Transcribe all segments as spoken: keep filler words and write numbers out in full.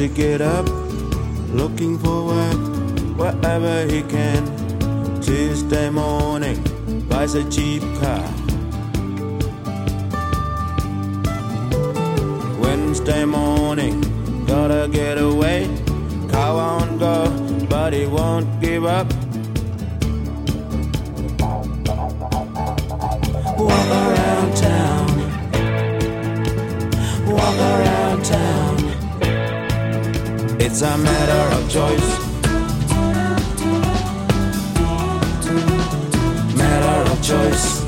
to get up, looking for work wherever he can. Tuesday morning, buys a cheap car. Wednesday morning, gotta get away. Car won't go, but he won't give up. Walk around town, walk around town. It's a matter of choice, matter of choice.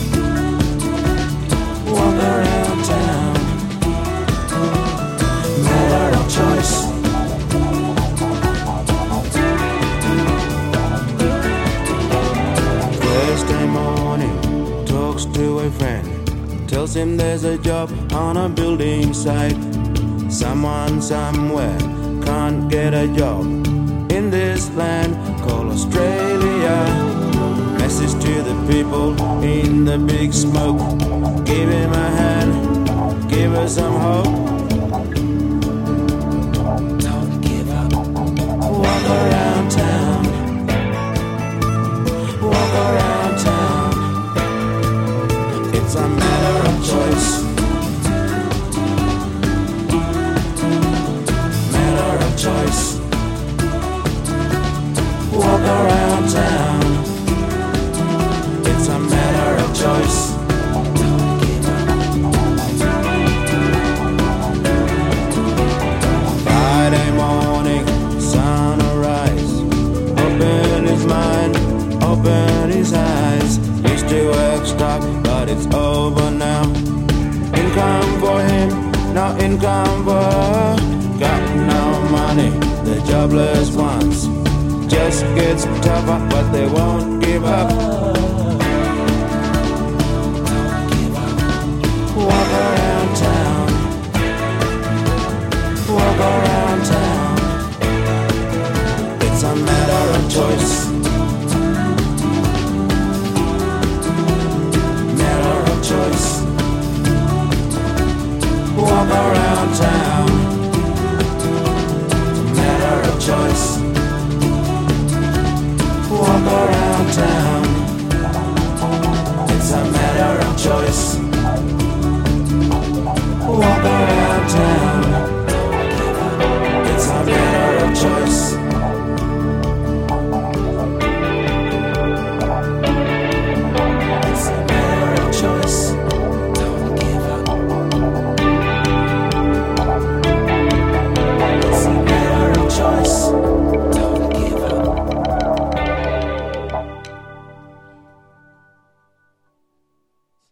Walk around town, matter of choice. Thursday morning, talks to a friend, tells him there's a job on a building site. Someone somewhere can't get a job in this land called Australia. Message to the people in the big smoke, give him a hand, give us some hope. Don't give up. Walk around town, walk around town. It's a matter of choice, matter of choice. Walk around town. It's a matter of choice. Don't give up. Friday morning, sunrise. Open his mind, open his eyes. Used to work stock, but it's over now. Income for him, no income for her. Got no money, the jobless ones. Just gets tougher, but they won't give up. Walk around town, walk around town. It's a matter of choice, matter of choice. Walk around town, matter of choice. Walk around town. It's a matter of choice.